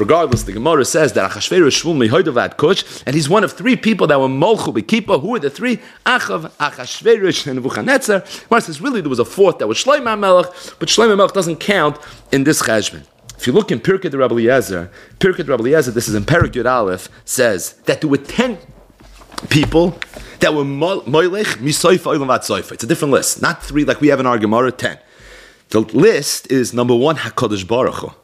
Regardless, the Gemara says that Achashverosh Shmuel Mehodovad Kush, and he's one of three people that were Molchu B'Kippah. Who are the three? Achav, Achashverosh, and Nebuchadnezzar. Gemara says really there was a fourth that was Shlomo Melech, but Shlomo Melech doesn't count in this cheshbon. If you look in Pirkei de Rabbi Eliezer, this is in Perek Yud Aleph, says that there were 10 people that were Moilech Misoifa Olam Vad Soifa. It's a different list, not 3 like we have in our Gemara, 10. The list is number 1, HaKadosh Baruch Hu.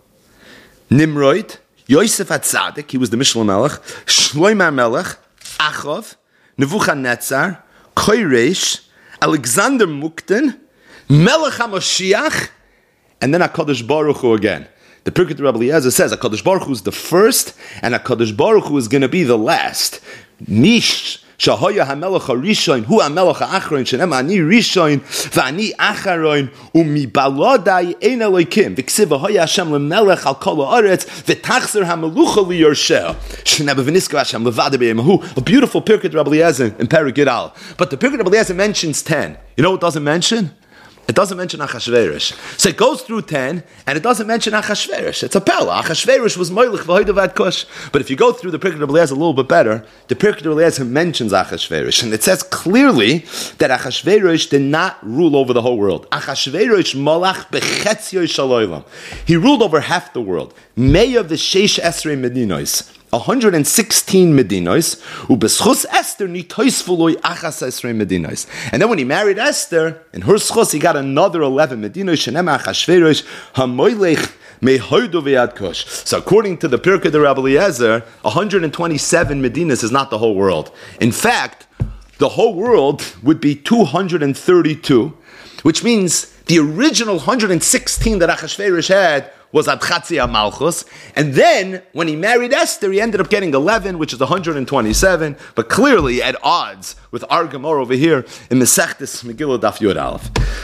Nimrod, Yosef HaTzadik, he was the Mishlei Melech, Shlomo Melech, Achav, Nebuchadnezzar, Koresh, Alexander Mukden, Melech HaMashiach, and then HaKadosh Baruch Hu again. The Pirkei de Rabbi Eliezer says HaKadosh Baruch Hu is the first, and HaKadosh Baruch Hu is going to be the last. Nish Shahaya HaMelech HaRishon Hu HaMelech HaAchron Shenem Ani Rishon V'Ani Acharon U'Mibalodai Ein Elokim V'Ksiv Haya Hashem LeMelech Al Kol Haaretz V'Tachzer HaMelucha LiYorsheh Shenem V'Niskav Hashem Levada B'Yemahu. A beautiful Pirkei de Rabbi Eliezer in Perek Yud Aleph. But the Pirkei de Rabbi Eliezer mentions 10. You know what it doesn't mention? It doesn't mention Achashverosh. So it goes through 10, and it doesn't mention Achashverosh. It's a pella. Achashverosh was Moilech v'Hoidovad Kush. But if you go through the Pirkei de Rabbi Eliezer a little bit better, the Pirkei de Rabbi Eliezer mentions Achashverosh. And it says clearly that Achashverosh did not rule over the whole world. Achashverosh malach bechetzio shaloylam. He ruled over half the world. May of the Sheish Esrei Medinos. 116 Medinos, ubeschus Esther nitoisvuloi achas Esrei Medinos. And then when he married Esther, in her schus he got another 11 Medinos. Shenem Achashverosh hamoilech mehoidu v'yad kush. So according to the Pirkei de Rabbi Eliezer, 127 Medinos is not the whole world. In fact, the whole world would be 232, which means the original 116 that Achashverosh had was at Chatzi Malchus, and then when he married Esther, he ended up getting 11, which is 127, but clearly at odds with our Gemara over here in Mesechtes Megillah Daf Yud Aleph.